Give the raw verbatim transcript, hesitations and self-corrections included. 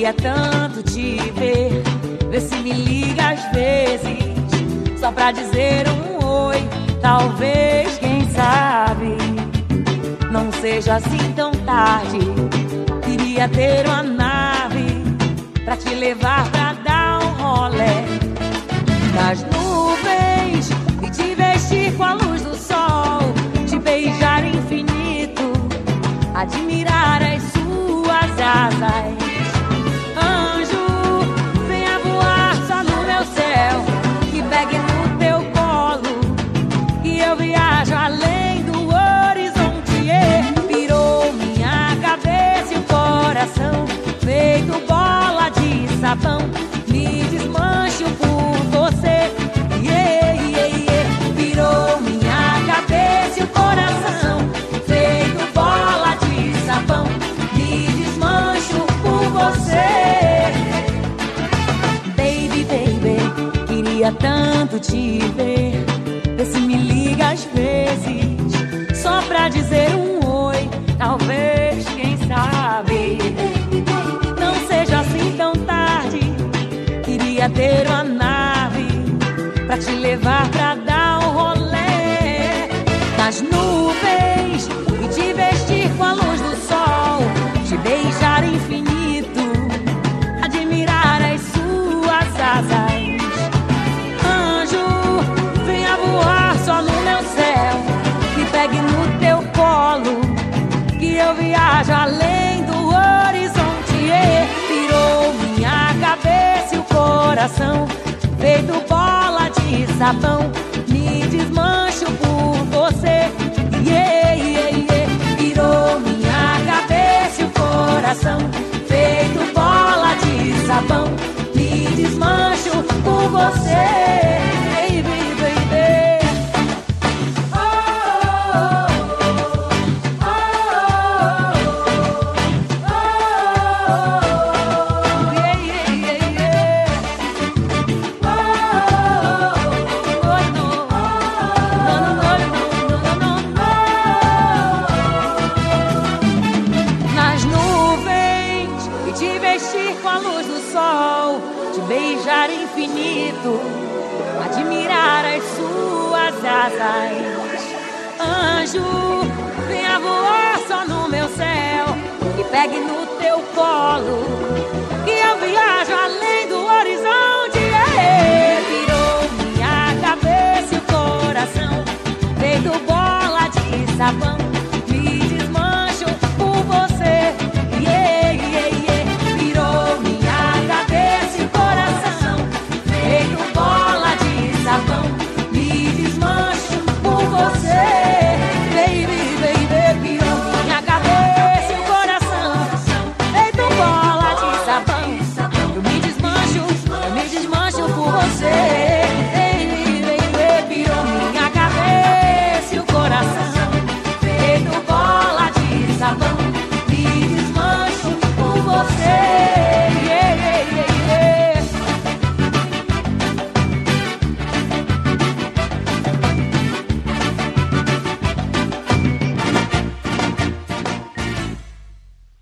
Queria tanto te ver, vê se me liga às vezes, só pra dizer um oi, talvez, quem sabe, não seja assim tão tarde. Queria ter uma nave pra te levar pra dar um rolê nas nuvens e te vestir com a luz do sol, te beijar infinito, admirar as suas asas. Anjo, venha voar só no meu céu, me pegue no teu colo, que eu viajo além do horizonte. E virou minha cabeça e o coração, feito bola de sabão, me desmancho por você. Yeah, yeah, yeah. Virou minha cabeça e o coração, feito bola de sabão, me desmancho por você. Baby, baby, queria tanto te ver, vê se me liga às vezes, só pra dizer um oi, talvez, quem sabe, não seja assim tão tarde. Queria ter uma nave pra te levar pra dar um rolê nas nuvens e te vestir com a luz do sol, te beijar infinito, admirar as suas asas. Anjo, venha voar só no meu céu, me pegue no teu colo, que eu viajo além do horizonte. E virou minha cabeça e o coração, feito bola de sabão, me desmancho por você. Yeah, yeah, yeah. Virou minha cabeça e o coração, feito bola de sabão, me desmancho por você. Baby, baby. Oh, oh, oh, oh, oh. Yeah, yeah, yeah, yeah. Oh, oh, no. No, no, no, no, no, no. Nas nuvens e te vestir com a luz do sol, te beijar infinito, admirar as suas asas. Anjo, venha voar só no meu céu, me pegue no teu colo,